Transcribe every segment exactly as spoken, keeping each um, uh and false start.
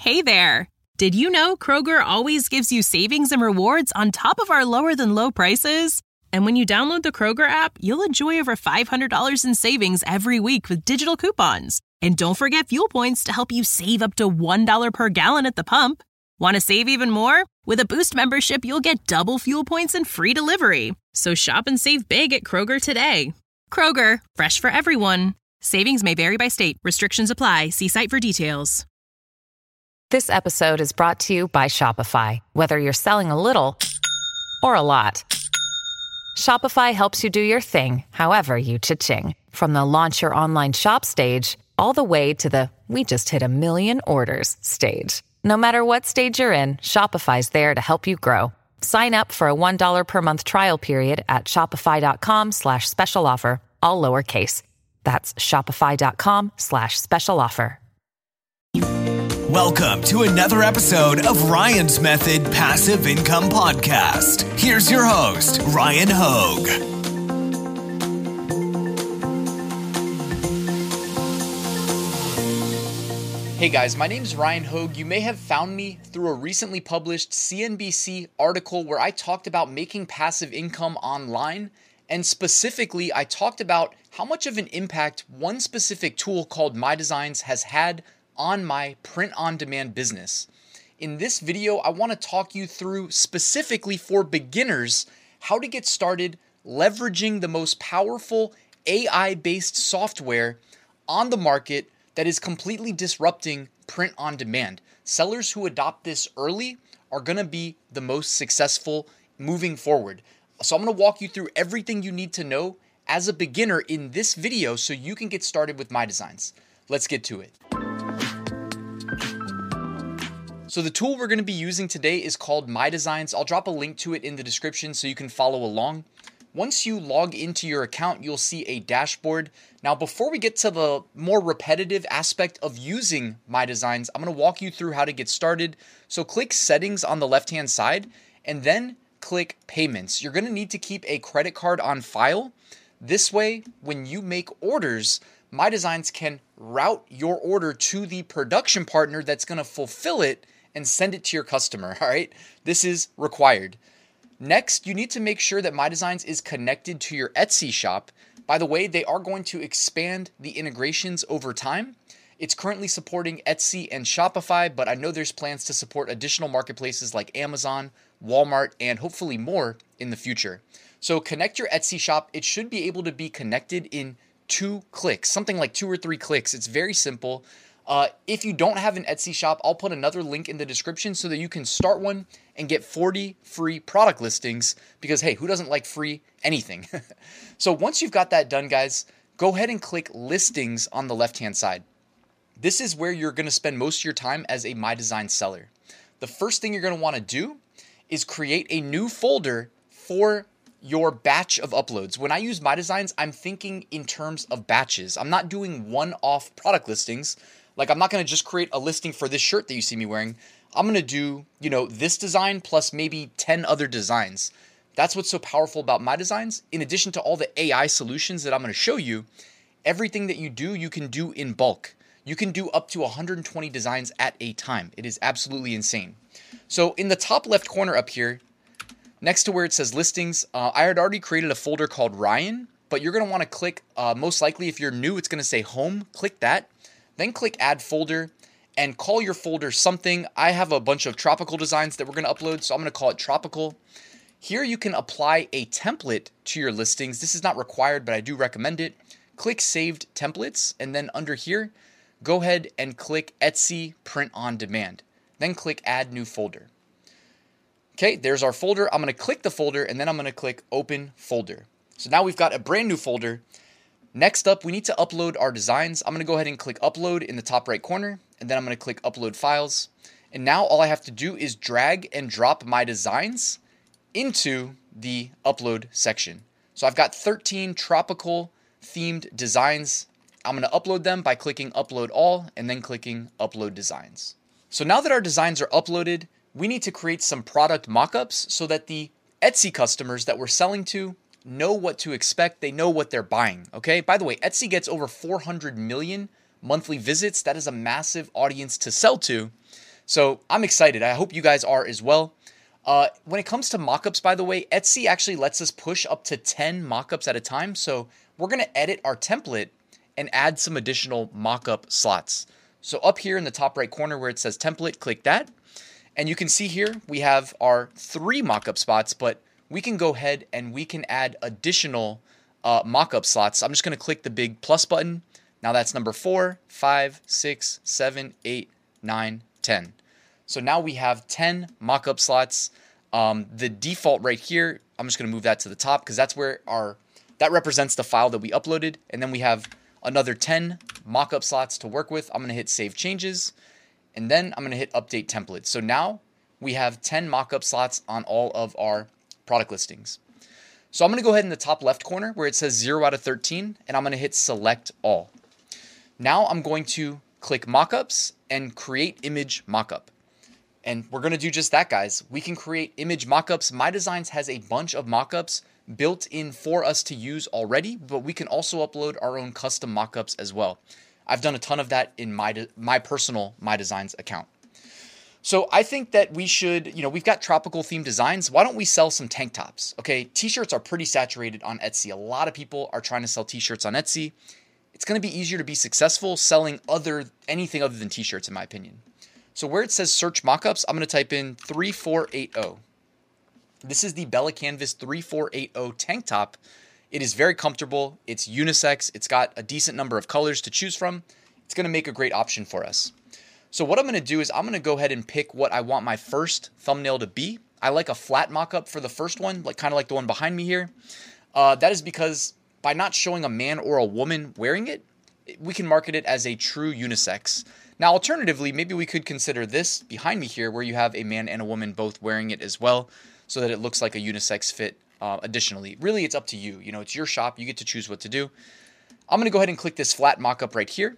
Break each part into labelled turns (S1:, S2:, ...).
S1: Hey there! Did you know Kroger always gives you savings and rewards on top of our lower-than-low prices? And when you download the Kroger app, you'll enjoy over five hundred dollars in savings every week with digital coupons. And don't forget fuel points to help you save up to one dollar per gallon at the pump. Want to save even more? With a Boost membership, you'll get double fuel points and free delivery. So shop and save big at Kroger today. Kroger, fresh for everyone. Savings may vary by state. Restrictions apply. See site for details.
S2: This episode is brought to you by Shopify. Whether you're selling a little or a lot, Shopify helps you do your thing, however you cha-ching. From the launch your online shop stage, all the way to the we just hit a million orders stage. No matter what stage you're in, Shopify's there to help you grow. Sign up for a one dollar per month trial period at shopify.com slash special offer, all lowercase. That's shopify.com slash special offer.
S3: Welcome to another episode of Ryan's Method Passive Income Podcast. Here's your host, Ryan Hogue.
S4: Hey guys, my name's Ryan Hogue. You may have found me through a recently published C N B C article where I talked about making passive income online. And specifically, I talked about how much of an impact one specific tool called My Designs has had on my print-on-demand business. In this video, I want to talk you through specifically for beginners how to get started leveraging the most powerful A I-based software on the market that is completely disrupting print-on-demand. Sellers who adopt this early are going to be the most successful moving forward. So I'm going to walk you through everything you need to know as a beginner in this video so you can get started with My Designs. Let's get to it. So the tool we're going to be using today is called My Designs. I'll drop a link to it in the description so you can follow along. Once you log into your account, you'll see a dashboard. Now, before we get to the more repetitive aspect of using My Designs, I'm going to walk you through how to get started. So click Settings on the left-hand side and then click Payments. You're going to need to keep a credit card on file. This way, when you make orders, My Designs can route your order to the production partner that's going to fulfill it and send it to your customer, all right? This is required. Next, you need to make sure that My Designs is connected to your Etsy shop. By the way, they are going to expand the integrations over time. It's currently supporting Etsy and Shopify, but I know there's plans to support additional marketplaces like Amazon, Walmart, and hopefully more in the future. So connect your Etsy shop. It should be able to be connected in two clicks, something like two or three clicks. It's very simple. Uh, if you don't have an Etsy shop, I'll put another link in the description so that you can start one and get forty free product listings because, hey, who doesn't like free anything? So once you've got that done, guys, go ahead and click Listings on the left-hand side. This is where you're going to spend most of your time as a My Design seller. The first thing you're going to want to do is create a new folder for your batch of uploads. When I use My Designs, I'm thinking in terms of batches. I'm not doing one-off product listings. Like, I'm not going to just create a listing for this shirt that you see me wearing. I'm going to do, you know, this design plus maybe ten other designs. That's what's so powerful about My Designs. In addition to all the A I solutions that I'm going to show you, everything that you do, you can do in bulk. You can do up to one hundred twenty designs at a time. It is absolutely insane. So in the top left corner up here, next to where it says listings, uh, I had already created a folder called Ryan, but you're going to want to click, uh, most likely if you're new, it's going to say home. Click that. Then click add folder and call your folder something. I have a bunch of tropical designs that we're going to upload, so I'm going to call it tropical. Here you can apply a template to your listings. This is not required, but I do recommend it. Click saved templates, and then under here, go ahead and click Etsy print on demand. Then click add new folder. Okay, there's our folder. I'm going to click the folder, and then I'm going to click open folder. So now we've got a brand new folder. Next up, we need to upload our designs. I'm going to go ahead and click upload in the top right corner, and then I'm going to click upload files. And now all I have to do is drag and drop my designs into the upload section. So I've got thirteen tropical themed designs. I'm going to upload them by clicking upload all and then clicking upload designs. So now that our designs are uploaded, we need to create some product mockups so that the Etsy customers that we're selling to know what to expect. They know what they're buying. Okay. By the way, Etsy gets over four hundred million monthly visits. That is a massive audience to sell to. So I'm excited. I hope you guys are as well. Uh, when it comes to mockups, by the way, Etsy actually lets us push up to ten mockups at a time. So we're going to edit our template and add some additional mockup slots. So up here in the top right corner where it says template, click that. And you can see here we have our three mockup spots, but we can go ahead and we can add additional uh, mockup slots. I'm just going to click the big plus button. Now that's number four, five, six, seven, eight, nine, ten. So now we have ten mockup slots. Um, the default right here, I'm just going to move that to the top because that's where our, that represents the file that we uploaded. And then we have another ten mockup slots to work with. I'm going to hit save changes and then I'm going to hit update template. So now we have ten mockup slots on all of our product listings. So I'm going to go ahead in the top left corner where it says zero out of thirteen and I'm going to hit select all. Now I'm going to click mockups and create image mockup. And we're going to do just that, guys. We can create image mockups. My Designs has a bunch of mockups built in for us to use already, but we can also upload our own custom mockups as well. I've done a ton of that in my my personal My Designs account. So I think that we should, you know, we've got tropical themed designs. Why don't we sell some tank tops? Okay, t-shirts are pretty saturated on Etsy. A lot of people are trying to sell t-shirts on Etsy. It's going to be easier to be successful selling other anything other than t-shirts, in my opinion. So where it says search mockups, I'm going to type in three four eight zero. This is the Bella Canvas three four eight zero tank top. It is very comfortable. It's unisex. It's got a decent number of colors to choose from. It's going to make a great option for us. So what I'm going to do is I'm going to go ahead and pick what I want my first thumbnail to be. I like a flat mockup for the first one, like kind of like the one behind me here. Uh, that is because by not showing a man or a woman wearing it, we can market it as a true unisex. Now, alternatively, maybe we could consider this behind me here where you have a man and a woman both wearing it as well so that it looks like a unisex fit uh, additionally. Really, it's up to you. You know, it's your shop. You get to choose what to do. I'm going to go ahead and click this flat mockup right here.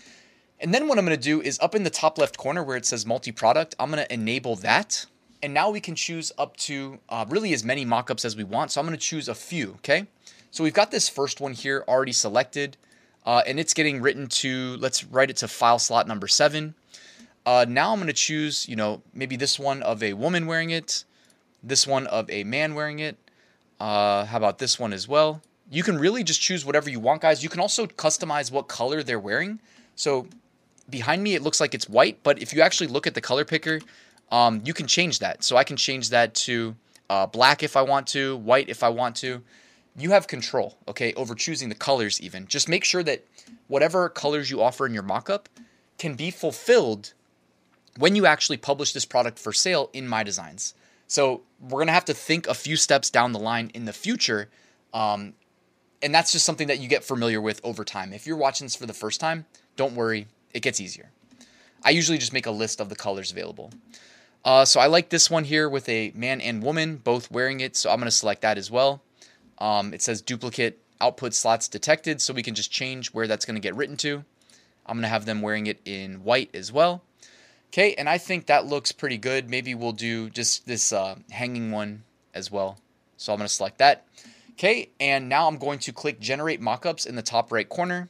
S4: And then what I'm going to do is up in the top left corner where it says multi-product, I'm going to enable that. And now we can choose up to uh, really as many mockups as we want. So I'm going to choose a few, okay? So we've got this first one here already selected. Uh, and it's getting written to, let's write it to file slot number seven. Uh, now I'm going to choose, you know, maybe this one of a woman wearing it, this one of a man wearing it. Uh, how about this one as well? You can really just choose whatever you want, guys. You can also customize what color they're wearing. So behind me, it looks like it's white, but if you actually look at the color picker, um, you can change that. So I can change that to uh, black if I want to, white if I want to. You have control, okay, over choosing the colors even. Just make sure that whatever colors you offer in your mockup can be fulfilled when you actually publish this product for sale in My Designs. So we're going to have to think a few steps down the line in the future, um, and that's just something that you get familiar with over time. If you're watching this for the first time, don't worry, it gets easier. I usually just make a list of the colors available. Uh, so I like this one here with a man and woman both wearing it, so I'm going to select that as well. Um, it says duplicate output slots detected, so we can just change where that's going to get written to. I'm going to have them wearing it in white as well. Okay, and I think that looks pretty good. Maybe we'll do just this uh, hanging one as well. So I'm going to select that. Okay, and now I'm going to click Generate Mockups in the top right corner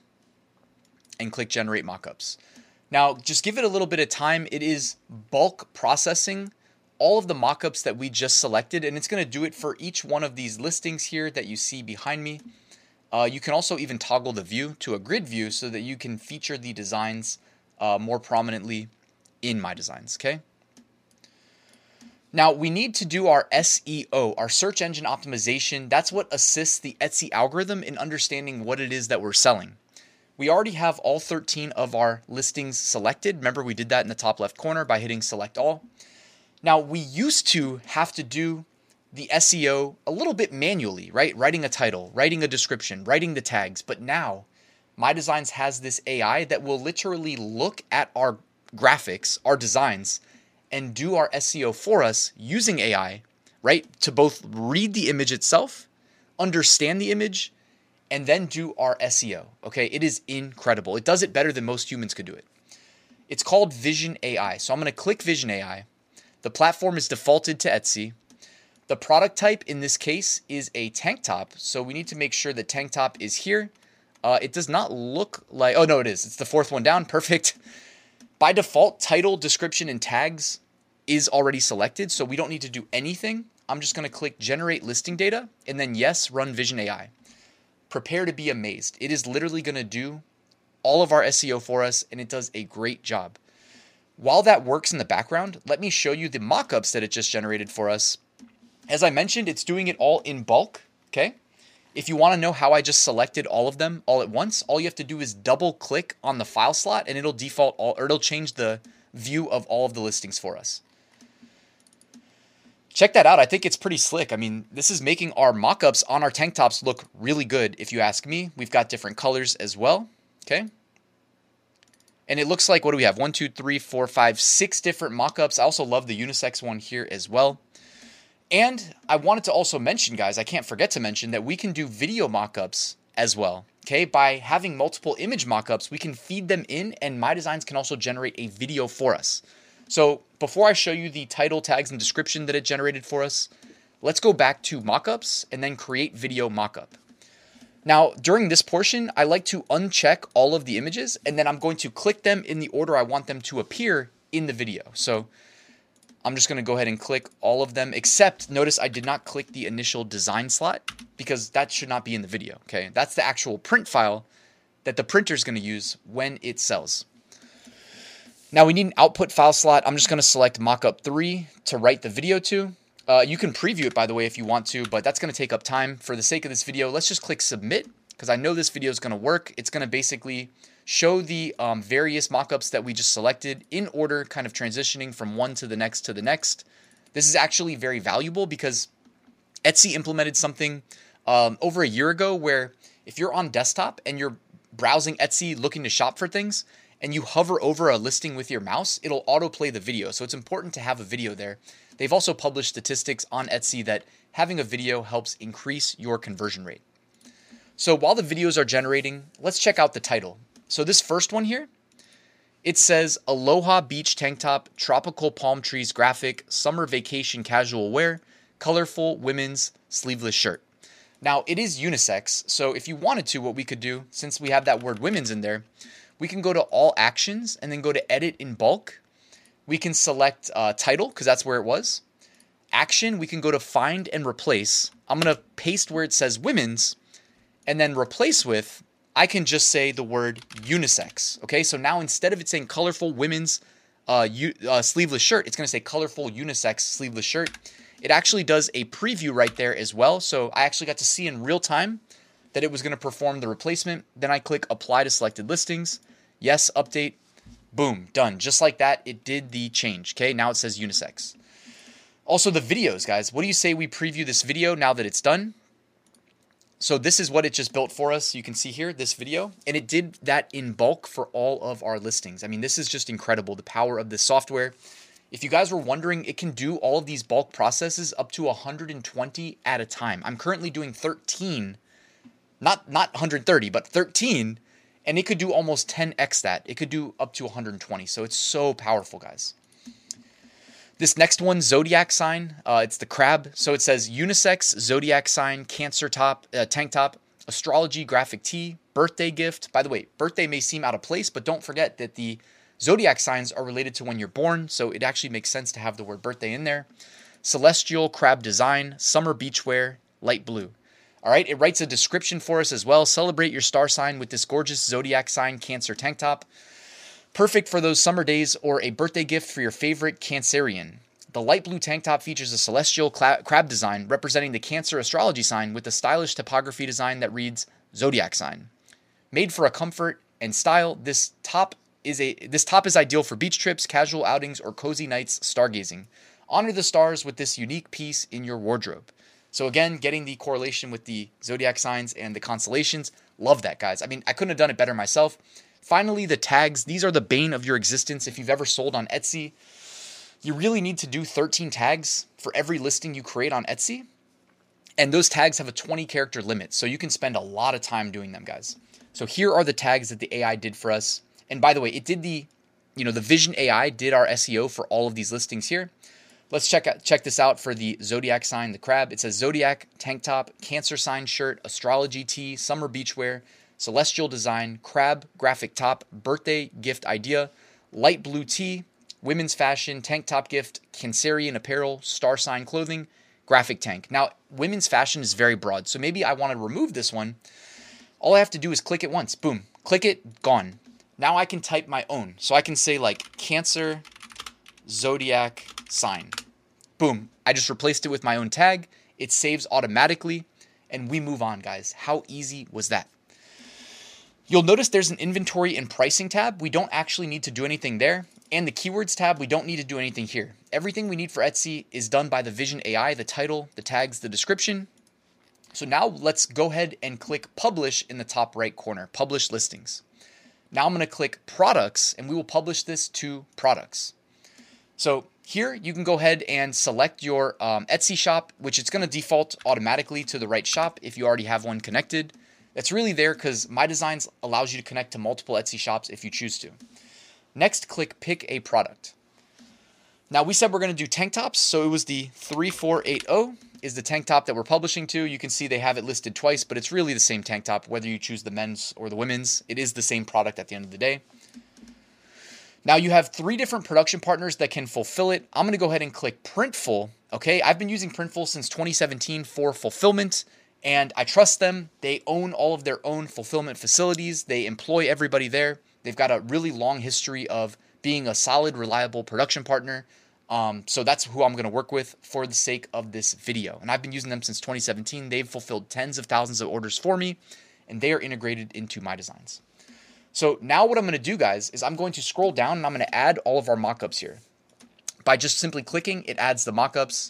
S4: and click Generate Mockups. Now, just give it a little bit of time. It is bulk processing all of the mockups that we just selected, and it's going to do it for each one of these listings here that you see behind me. Uh, you can also even toggle the view to a grid view so that you can feature the designs uh, more prominently in My Designs, okay? Now, we need to do our S E O, our search engine optimization. That's what assists the Etsy algorithm in understanding what it is that we're selling. We already have all thirteen of our listings selected. Remember, we did that in the top left corner by hitting Select All. Now, we used to have to do the S E O a little bit manually, right? Writing a title, writing a description, writing the tags. But now, My Designs has this A I that will literally look at our graphics, our designs, and do our S E O for us using A I, right? To both read the image itself, understand the image, and then do our S E O, okay? It is incredible. It does it better than most humans could do it. It's called Vision A I. So I'm going to click Vision A I. The platform is defaulted to Etsy. The product type in this case is a tank top. So we need to make sure that tank top is here. Uh, it does not look like, oh no, it is. It's the fourth one down. Perfect. By default, title, description, and tags is already selected, so we don't need to do anything. I'm just going to click Generate Listing Data, and then yes, run Vision A I. Prepare to be amazed. It is literally going to do all of our S E O for us, and it does a great job. While that works in the background, let me show you the mockups that it just generated for us. As I mentioned, it's doing it all in bulk, okay? If you want to know how I just selected all of them all at once, all you have to do is double click on the file slot and it'll default all, or it'll change the view of all of the listings for us. Check that out. I think it's pretty slick. I mean, this is making our mockups on our tank tops look really good. If you ask me, we've got different colors as well. Okay. And it looks like, what do we have? One, two, three, four, five, six different mockups. I also love the unisex one here as well. And I wanted to also mention, guys, I can't forget to mention that we can do video mockups as well. Okay. By having multiple image mockups, we can feed them in and MyDesigns can also generate a video for us. So before I show you the title, tags, and description that it generated for us, let's go back to mockups and then create video mockup. Now, during this portion, I like to uncheck all of the images, and then I'm going to click them in the order I want them to appear in the video. So I'm just going to go ahead and click all of them, except notice I did not click the initial design slot because that should not be in the video. Okay, that's the actual print file that the printer is going to use when it sells. Now we need an output file slot. I'm just going to select mockup three to write the video to. Uh, you can preview it, by the way, if you want to, but that's going to take up time. For the sake of this video, let's just click submit because I know this video is going to work. It's going to basically show the um, various mockups that we just selected in order, kind of transitioning from one to the next to the next. This is actually very valuable because Etsy implemented something um, over a year ago where if you're on desktop and you're browsing Etsy looking to shop for things, and you hover over a listing with your mouse, it'll autoplay the video. So it's important to have a video there. They've also published statistics on Etsy that having a video helps increase your conversion rate. So while the videos are generating, let's check out the title. So this first one here, it says Aloha Beach Tank Top, Tropical Palm Trees Graphic, Summer Vacation Casual Wear, Colorful Women's Sleeveless Shirt. Now it is unisex, so if you wanted to, what we could do, since we have that word women's in there, we can go to all actions and then go to edit in bulk. We can select uh, title because that's where it was. Action, we can go to find and replace. I'm going to paste where it says women's and then replace with, I can just say the word unisex. Okay, so now instead of it saying colorful women's uh, u- uh, sleeveless shirt, it's going to say colorful unisex sleeveless shirt. It actually does a preview right there as well. So I actually got to see in real time that it was going to perform the replacement. Then I click apply to selected listings. Yes, update. Boom, done. Just like that, it did the change. Okay, now it says unisex. Also the videos, guys. What do you say we preview this video now that it's done? So this is what it just built for us. You can see here, this video. And it did that in bulk for all of our listings. I mean, this is just incredible, the power of this software. If you guys were wondering, it can do all of these bulk processes up to one hundred twenty at a time. I'm currently doing thirteen. Not not one hundred thirty, but thirteen, and it could do almost ten x that. It could do up to one hundred twenty, so it's so powerful, guys. This next one, zodiac sign, uh, it's the crab. So it says unisex, zodiac sign, cancer top, uh, tank top, astrology, graphic tee, birthday gift. By the way, birthday may seem out of place, but don't forget that the zodiac signs are related to when you're born, so it actually makes sense to have the word birthday in there. Celestial, crab design, summer beachwear, light blue. All right, it writes a description for us as well. Celebrate your star sign with this gorgeous zodiac sign Cancer tank top. Perfect for those summer days or a birthday gift for your favorite Cancerian. The light blue tank top features a celestial cla- crab design representing the Cancer astrology sign with a stylish typography design that reads zodiac sign. Made for a comfort and style, this top is a this top is ideal for beach trips, casual outings, or cozy nights stargazing. Honor the stars with this unique piece in your wardrobe. So again, getting the correlation with the zodiac signs and the constellations. Love that, guys. I mean, I couldn't have done it better myself. Finally, the tags. These are the bane of your existence. If you've ever sold on Etsy, you really need to do thirteen tags for every listing you create on Etsy. And those tags have a twenty character limit. So you can spend a lot of time doing them, guys. So here are the tags that the A I did for us. And by the way, it did the, you know, the Vision A I did our S E O for all of these listings here. Let's check out, check this out for the zodiac sign, the crab. It says zodiac, tank top, cancer sign shirt, astrology tee, summer beachwear, celestial design, crab, graphic top, birthday gift idea, light blue tee, women's fashion, tank top gift, Cancerian apparel, star sign clothing, graphic tank. Now, women's fashion is very broad, so maybe I want to remove this one. All I have to do is click it once. Boom. Click it, gone. Now I can type my own. So I can say like Cancer Zodiac sign. Boom. I just replaced it with my own tag. It saves automatically, and we move on, guys. How easy was that? You'll notice there's an inventory and pricing tab. We don't actually need to do anything there. And the keywords tab, we don't need to do anything here. Everything we need for Etsy is done by the Vision A I, the title, the tags, the description. So now let's go ahead and click publish in the top right corner, publish listings. Now I'm going to click products, and we will publish this to products. So here you can go ahead and select your um, Etsy shop, which it's going to default automatically to the right shop if you already have one connected. That's really there because My Designs allows you to connect to multiple Etsy shops if you choose to. Next, click pick a product. Now we said we're going to do tank tops, so it was the three four eight zero is the tank top that we're publishing to. You can see they have it listed twice, but it's really the same tank top, whether you choose the men's or the women's. It is the same product at the end of the day. Now you have three different production partners that can fulfill it. I'm going to go ahead and click Printful. Okay, I've been using Printful since twenty seventeen for fulfillment, and I trust them. They own all of their own fulfillment facilities. They employ everybody there. They've got a really long history of being a solid, reliable production partner. Um, so that's who I'm going to work with for the sake of this video. And I've been using them since twenty seventeen. They've fulfilled tens of thousands of orders for me, and they are integrated into My Designs. So now what I'm going to do, guys, is I'm going to scroll down and I'm going to add all of our mockups here. By just simply clicking, it adds the mockups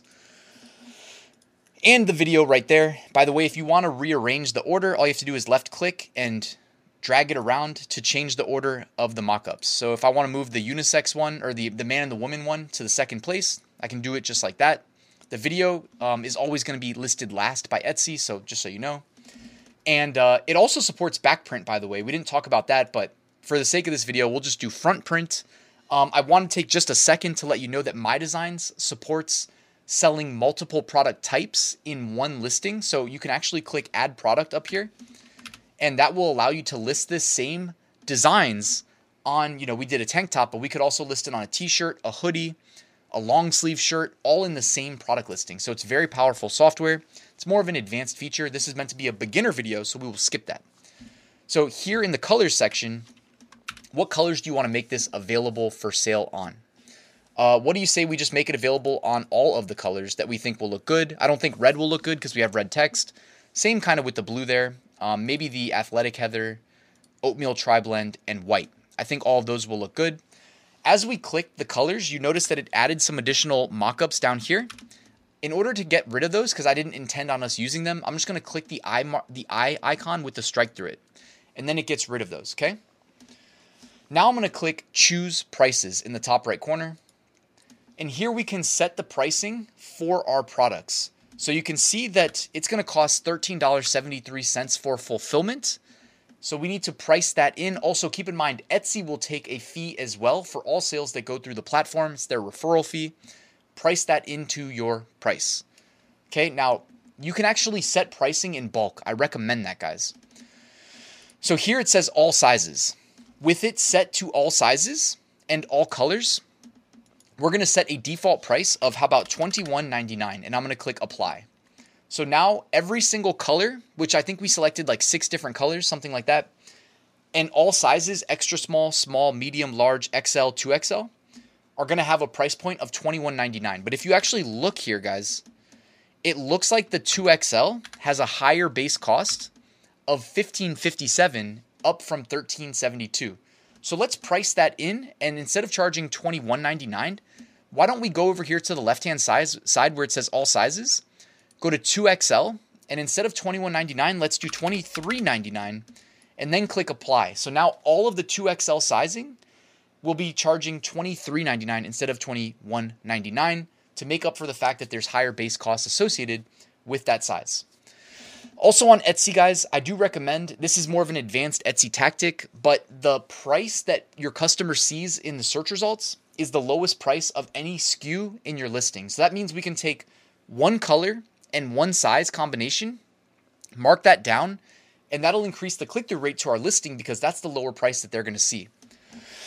S4: and the video right there. By the way, if you want to rearrange the order, all you have to do is left click and drag it around to change the order of the mockups. So if I want to move the unisex one or the, the man and the woman one to the second place, I can do it just like that. The video um, is always going to be listed last by Etsy, so just so you know. And uh, it also supports back print, by the way. We didn't talk about that, but for the sake of this video, we'll just do front print. Um, I want to take just a second to let you know that My Designs supports selling multiple product types in one listing. So you can actually click add product up here, and that will allow you to list this same designs on, you know, we did a tank top, but we could also list it on a t-shirt, a hoodie, a long sleeve shirt, all in the same product listing. So it's very powerful software. It's more of an advanced feature. This is meant to be a beginner video, so we will skip that. So here in the colors section, what colors do you want to make this available for sale on? Uh, what do you say we just make it available on all of the colors that we think will look good? I don't think red will look good because we have red text. Same kind of with the blue there. Um, maybe the athletic heather, oatmeal tri-blend, and white. I think all of those will look good. As we click the colors, you notice that it added some additional mockups down here. In order to get rid of those, because I didn't intend on us using them, I'm just going to click the eye, mar- the eye icon with the strike through it. And then it gets rid of those, okay? Now I'm going to click Choose Prices in the top right corner. And here we can set the pricing for our products. So you can see that it's going to cost thirteen dollars and seventy-three cents for fulfillment. So we need to price that in. Also, keep in mind, Etsy will take a fee as well for all sales that go through the platform. It's their referral fee. Price that into your price. Okay, now you can actually set pricing in bulk. I recommend that, guys. So here it says all sizes. With it set to all sizes and all colors, we're going to set a default price of how about twenty-one ninety-nine, and I'm going to click apply. So now every single color, which I think we selected like six different colors, something like that, and all sizes, extra small, small, medium, large, X L, two X L, are going to have a price point of twenty-one ninety-nine. But if you actually look here, guys, it looks like the two X L has a higher base cost of fifteen fifty-seven up from thirteen seventy-two. So let's price that in, and instead of charging twenty-one ninety-nine, why don't we go over here to the left-hand size, side where it says all sizes, go to two X L, and instead of twenty-one ninety-nine, let's do twenty-three ninety-nine, and then click apply. So now all of the two X L sizing will be charging twenty-three ninety-nine instead of twenty-one ninety-nine to make up for the fact that there's higher base costs associated with that size. Also on Etsy, guys, I do recommend, this is more of an advanced Etsy tactic, but the price that your customer sees in the search results is the lowest price of any S K U in your listing. So that means we can take one color and one size combination, mark that down, and that'll increase the click-through rate to our listing because that's the lower price that they're going to see.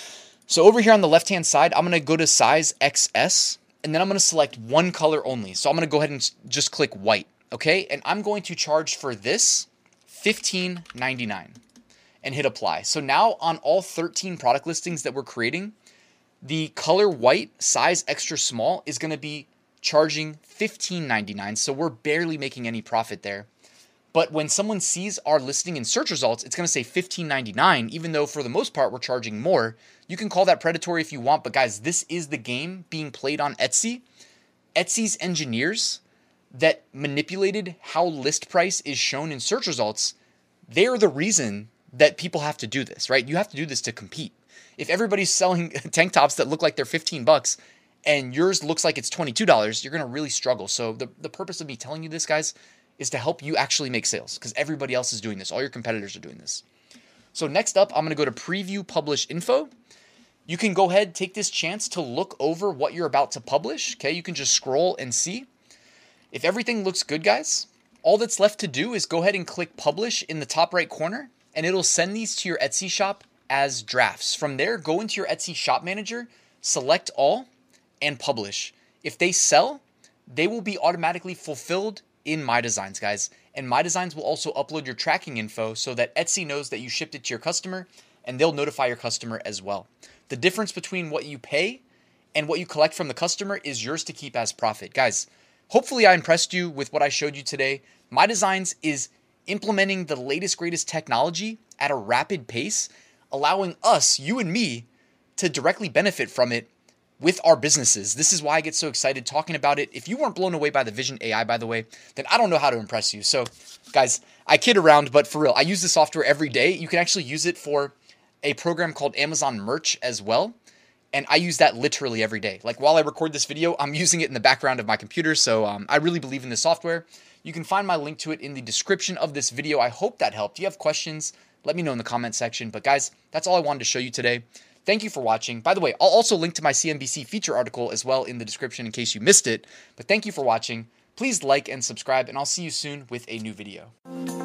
S4: So over here on the left-hand side, I'm going to go to size X S, and then I'm going to select one color only. So I'm going to go ahead and just click white, okay? And I'm going to charge for this fifteen ninety-nine and hit apply. So now on all thirteen product listings that we're creating, the color white size extra small is going to be charging fifteen ninety-nine. So we're barely making any profit there. But when someone sees our listing in search results, it's going to say fifteen ninety-nine, even though for the most part, we're charging more. You can call that predatory if you want, but guys, this is the game being played on Etsy. Etsy's engineers that manipulated how list price is shown in search results, they are the reason that people have to do this, right? You have to do this to compete. If everybody's selling tank tops that look like they're fifteen bucks and yours looks like it's twenty-two dollars, you're going to really struggle. So the, the purpose of me telling you this, guys, is to help you actually make sales because everybody else is doing this. All your competitors are doing this. So next up, I'm going to go to preview publish info. You can go ahead, take this chance to look over what you're about to publish. Okay, you can just scroll and see. If everything looks good, guys, all that's left to do is go ahead and click publish in the top right corner, and it'll send these to your Etsy shop as drafts. From there, go into your Etsy shop manager, select all, and publish. If they sell, they will be automatically fulfilled in My Designs, guys. And My Designs will also upload your tracking info so that Etsy knows that you shipped it to your customer, and they'll notify your customer as well. The difference between what you pay and what you collect from the customer is yours to keep as profit. Guys, hopefully I impressed you with what I showed you today. My Designs is implementing the latest, greatest technology at a rapid pace, allowing us, you and me, to directly benefit from it with our businesses. This is why I get so excited talking about it. If you weren't blown away by the Vision A I, by the way, then I don't know how to impress you. So guys, I kid around, but for real, I use the software every day. You can actually use it for a program called Amazon Merch as well. And I use that literally every day. Like while I record this video, I'm using it in the background of my computer. So um, I really believe in this software. You can find my link to it in the description of this video. I hope that helped. If you have questions, let me know in the comment section. But guys, that's all I wanted to show you today. Thank you for watching. By the way, I'll also link to my C N B C feature article as well in the description in case you missed it. But thank you for watching. Please like and subscribe, and I'll see you soon with a new video.